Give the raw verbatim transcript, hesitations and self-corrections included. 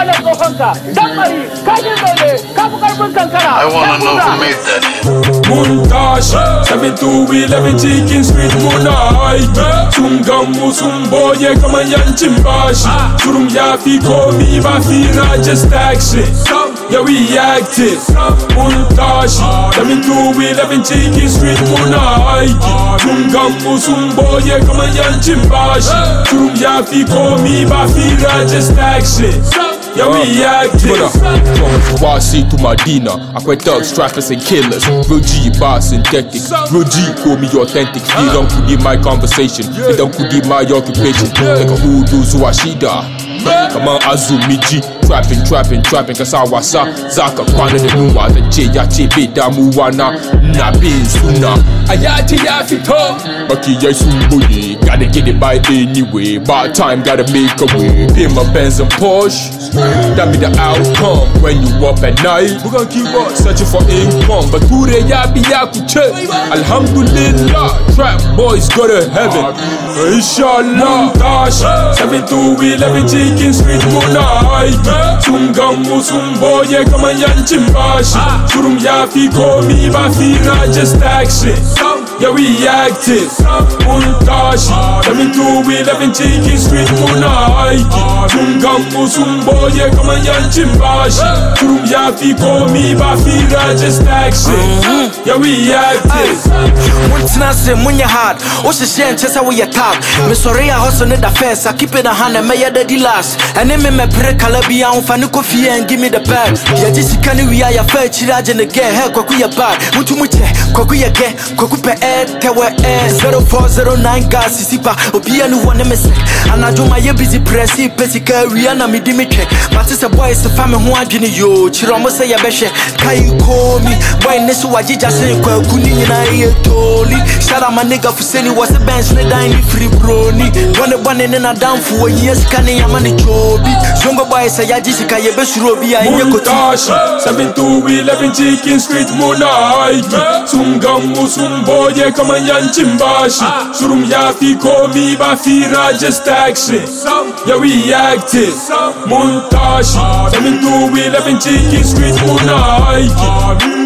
malam tsofanka dan mari ka ji dole ka fi karfin kankara. I wanna know who made that hit. Montage, seven two eleven Chicken Street Monai. Tungamu sumboye kama yanchin bashi. Surum yafi komi bafira just action. Yeah, we active. Montage, seven two eleven Chicken Street Monai. Tungamu sumboye kama yanchin bashi. Surum yafi komi bafira just action. Yeah, we active. From Wasi to Medina, I quite thugs, trappers and killers. Real G, bar synthetic. Real G, call me authentic. They don't could my conversation. They don't could my occupation. Like a hoodoo, Zuashida. Come on, Azumiji. Trapping, trapping, trapping, Kasawasa. Zaka, Kwana, the Numa, the J, Yachi, Bida, Muwana, Nabin, Suna. Ayati, Yafito. Maki, Yasumbuye. Gotta get it by anyway. By time, gotta make a way. Pay my Benz and Porsche. That be the outcome when you up at night. We gon' keep on searching for income, but who they ya be ya kuche? Alhamdulillah, trap boys go to heaven. Inshallah. Montage, seven two eleven Chicken Street Monai. Tungamu sumboye kama yanchin bashi. Surum yafi komi bafira just action. Yeah, we active. Montage, seven two eleven Chicken Street Monai. Tungamu sumboye yeah, come on, yanchin bashi. Turum yafi komi bafira just action. Yeah, we active. Muntina say munya hard. Oshi shen chesa we ya top. Me sorry I hustle in the fence. I keep it a hand and me ya the last. And then me me pre kalabia on fanu kofi and give me the bag. Ya jisi kani we ya fair chiraje and again. Hey, kwaku ya bag. Mutu muche, kwaku ya ge, kwaku pe e tewe e. Zero four zero nine gas isipa. Obiya nu wane me se. Anajuma ye busy pressy pesi carry na mi di me check. But it's a boy, it's a family who are doing you. Chiromo say ya beshe, can you call me? Boy, nesu wajija say kwa kuni na ye toli. Shout out my nigga for saying he was a bench, ne dine free brony. One one in a down for years, can ya mani chobi. Zongo boy say ya jisika ye beshurobi ya ye Montage, seven two eleven Chicken Street Monai. Tungamu sumboye kama yanchin bashi. Surum yafi komi bafira just action. Yeah, we active. Montage, seven two eleven Chicken Street Monai.